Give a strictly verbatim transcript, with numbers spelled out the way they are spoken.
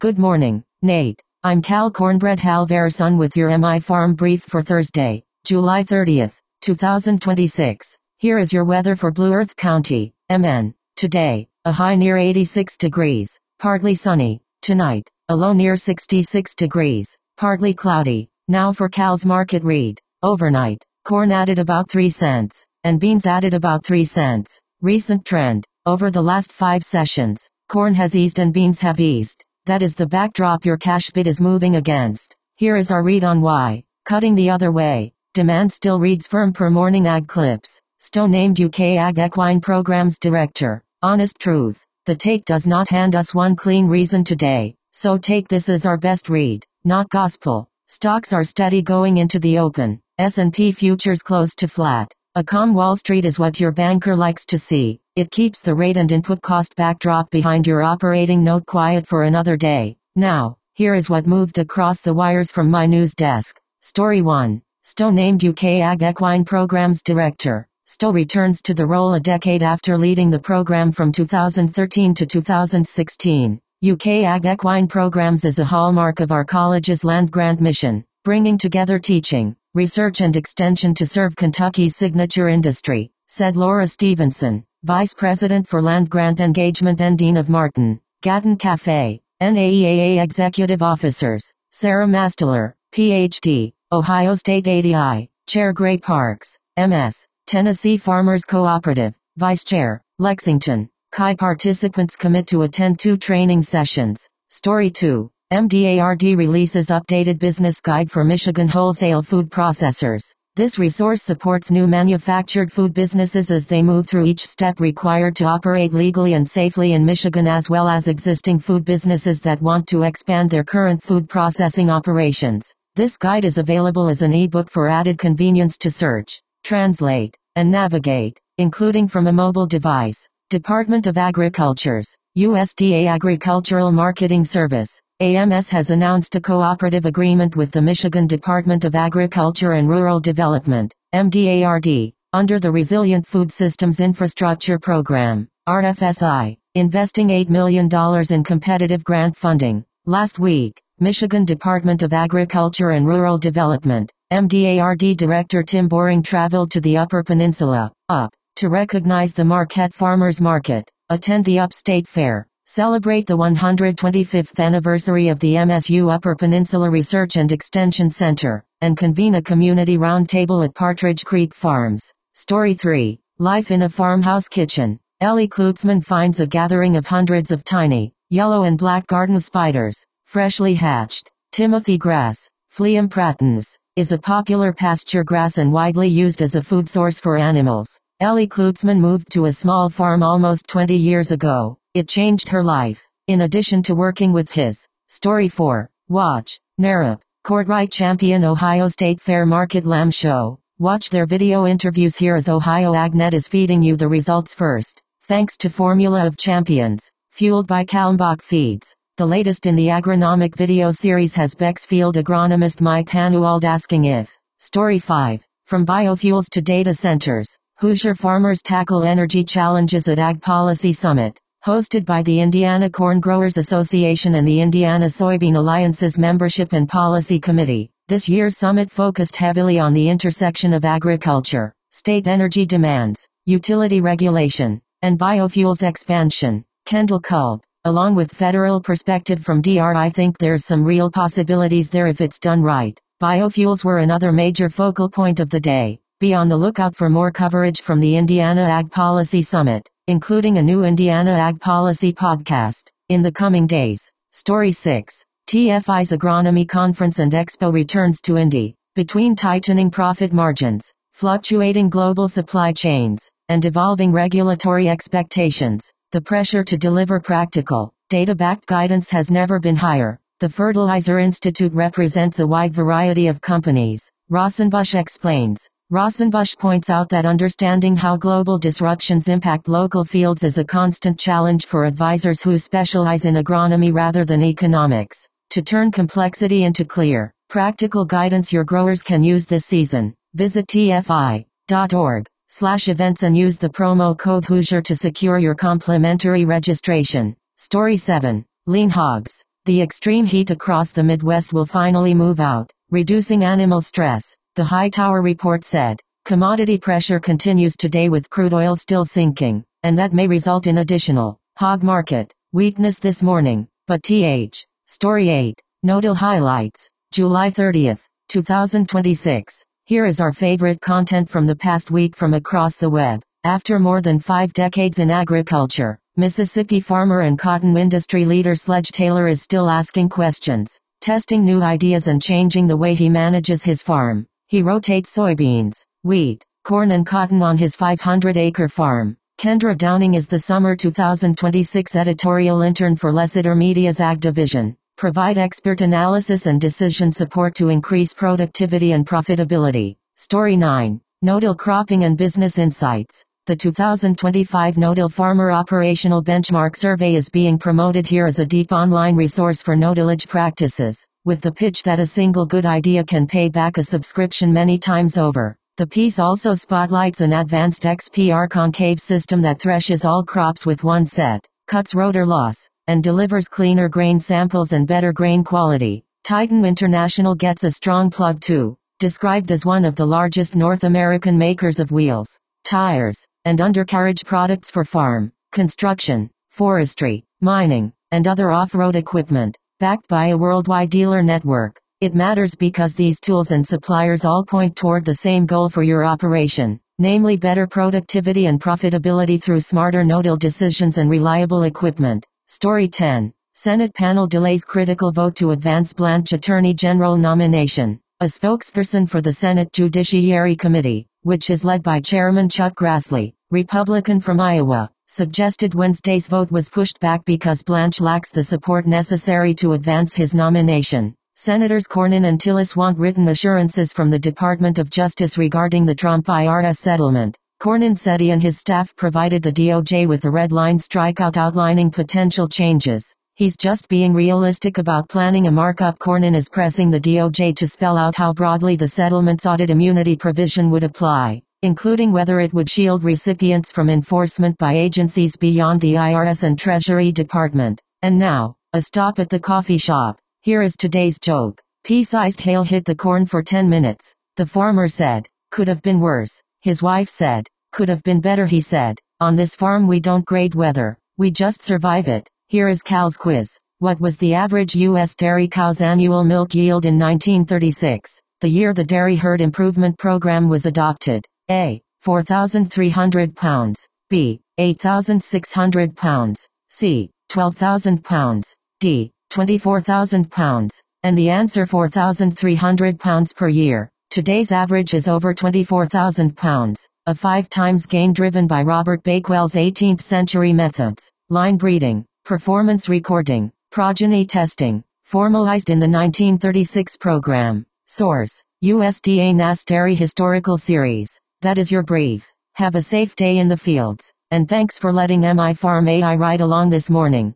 Good morning, Nate. I'm Cal Cornbread Halverson with your M I Farm Brief for Thursday, July thirtieth, two thousand twenty-six. Here is your weather for Blue Earth County, M N. Today, a high near eighty-six degrees, partly sunny. Tonight, a low near sixty-six degrees, partly cloudy. Now for Cal's market read. Overnight, corn added about three cents, and beans added about three cents. Recent trend. Over the last five sessions, corn has eased and beans have eased. That is the backdrop your cash bid is moving against. Here is our read on why. Cutting the other way. Demand still reads firm per Morning Ag Clips. Stowe named U K Ag Equine Programs Director. Honest truth. The take does not hand us one clean reason today, so take this as our best read, not gospel. Stocks are steady going into the open. S and P futures close to flat. A calm Wall Street is what your banker likes to see. It keeps the rate and input cost backdrop behind your operating note quiet for another day. Now, here is what moved across the wires from my news desk. Story one. Stowe named U K Ag Equine Programs Director. Stowe returns to the role a decade after leading the program from two thousand thirteen to two thousand sixteen. U K Ag Equine Programs is a hallmark of our college's land-grant mission, bringing together teaching, research and extension to serve Kentucky's signature industry, said Laura Stevenson, Vice President for Land Grant Engagement and Dean of Martin, Gatton Cafe. N A E A A Executive Officers, Sarah Masteler, P H D, Ohio State A D I, Chair Gray Parks, M S, Tennessee Farmers Cooperative, Vice Chair, Lexington. C I participants commit to attend two training sessions. Story two. M D A R D releases updated business guide for Michigan wholesale food processors. This resource supports new manufactured food businesses as they move through each step required to operate legally and safely in Michigan, as well as existing food businesses that want to expand their current food processing operations. This guide is available as an ebook for added convenience to search, translate, and navigate, including from a mobile device. Department of Agriculture's U S D A Agricultural Marketing Service, A M S, has announced a cooperative agreement with the Michigan Department of Agriculture and Rural Development, M D A R D, under the Resilient Food Systems Infrastructure Program, R F S I, investing eight million dollars in competitive grant funding. Last week, Michigan Department of Agriculture and Rural Development, M D A R D Director Tim Boring traveled to the Upper Peninsula, U P, to recognize the Marquette Farmers Market, attend the Upstate Fair, celebrate the one hundred twenty-fifth anniversary of the M S U Upper Peninsula Research and Extension Center, and convene a community roundtable at Partridge Creek Farms. Story three. Life in a Farmhouse Kitchen. Ellie Klutzman finds a gathering of hundreds of tiny, yellow and black garden spiders, freshly hatched. Timothy grass, Phleum pratense, is a popular pasture grass and widely used as a food source for animals. Ellie Klutzman moved to a small farm almost twenty years ago. It changed her life. In addition to working with his. Story four. Watch. NARUP, Courtright Champion Ohio State Fair Market Lamb Show. Watch their video interviews here as Ohio AgNet is feeding you the results first. Thanks to Formula of Champions, fueled by Kalmbach Feeds. The latest in the agronomic video series has Bexfield agronomist Mike Hanuwald asking if. Story five. From biofuels to data centers, Hoosier farmers tackle energy challenges at Ag Policy Summit. Hosted by the Indiana Corn Growers Association and the Indiana Soybean Alliance's Membership and Policy Committee, this year's summit focused heavily on the intersection of agriculture, state energy demands, utility regulation, and biofuels expansion. Kendall Culp, along with federal perspective from D R I, think there's some real possibilities there if it's done right. Biofuels were another major focal point of the day. Be on the lookout for more coverage from the Indiana Ag Policy Summit, including a new Indiana Ag Policy podcast, in the coming days. Story six. T F I's Agronomy Conference and Expo returns to Indy. Between tightening profit margins, fluctuating global supply chains, and evolving regulatory expectations, the pressure to deliver practical, data-backed guidance has never been higher. The Fertilizer Institute represents a wide variety of companies. Rossenbusch explains. Rossenbusch points out that understanding how global disruptions impact local fields is a constant challenge for advisors who specialize in agronomy rather than economics. To turn complexity into clear, practical guidance your growers can use this season, visit T F I dot org slash events and use the promo code Hoosier to secure your complimentary registration. Story seven. Lean hogs. The extreme heat across the Midwest will finally move out, reducing animal stress, the Hightower report said. Commodity pressure continues today with crude oil still sinking, and that may result in additional hog market weakness this morning. But th. Story eight. Nodal highlights. July thirtieth, two thousand twenty-six. Here is our favorite content from the past week from across the web. After more than five decades in agriculture, Mississippi farmer and cotton industry leader Sledge Taylor is still asking questions, testing new ideas and changing the way he manages his farm. He rotates soybeans, wheat, corn and cotton on his five hundred acre farm. Kendra Downing is the summer two thousand twenty-six editorial intern for Lessiter Media's Ag Division. Provide expert analysis and decision support to increase productivity and profitability. Story nine. Nodal Cropping and Business Insights. The two thousand twenty-five Nodal Farmer Operational Benchmark Survey is being promoted here as a deep online resource for nodalage practices, with the pitch that a single good idea can pay back a subscription many times over. The piece also spotlights an advanced X P R concave system that threshes all crops with one set, cuts rotor loss, and delivers cleaner grain samples and better grain quality. Titan International gets a strong plug too. Described as one of the largest North American makers of wheels, tires, and undercarriage products for farm, construction, forestry, mining, and other off-road equipment, backed by a worldwide dealer network. It matters because these tools and suppliers all point toward the same goal for your operation, namely better productivity and profitability through smarter nodal decisions and reliable equipment. Story ten. Senate panel delays critical vote to advance Blanche Attorney General nomination. A spokesperson for the Senate Judiciary Committee, which is led by Chairman Chuck Grassley, Republican from Iowa, suggested Wednesday's vote was pushed back because Blanche lacks the support necessary to advance his nomination. Senators Cornyn and Tillis want written assurances from the Department of Justice regarding the Trump I R S settlement. Cornyn said he and his staff provided the D O J with a red line strikeout outlining potential changes. He's just being realistic about planning a markup. Cornyn is pressing the D O J to spell out how broadly the settlement's audit immunity provision would apply, including whether it would shield recipients from enforcement by agencies beyond the I R S and Treasury Department. And now, a stop at the coffee shop. Here is today's joke. Pea-sized hail hit the corn for ten minutes. The farmer said, could have been worse. His wife said, could have been better. He said, on this farm we don't grade weather, we just survive it. Here is Cal's quiz. What was the average U S dairy cow's annual milk yield in nineteen thirty-six, the year the Dairy Herd Improvement Program was adopted? A. four thousand three hundred pounds. B. eight thousand six hundred pounds. C. twelve thousand pounds. D. twenty-four thousand pounds. And the answer four thousand three hundred pounds per year. Today's average is over twenty-four thousand pounds, a five times gain driven by Robert Bakewell's eighteenth century methods, line breeding, performance recording, progeny testing, formalized in the nineteen thirty-six program. Source: U S D A N A S Dairy Historical Series. That is your brief. Have a safe day in the fields, and thanks for letting M I Farm A I ride along this morning.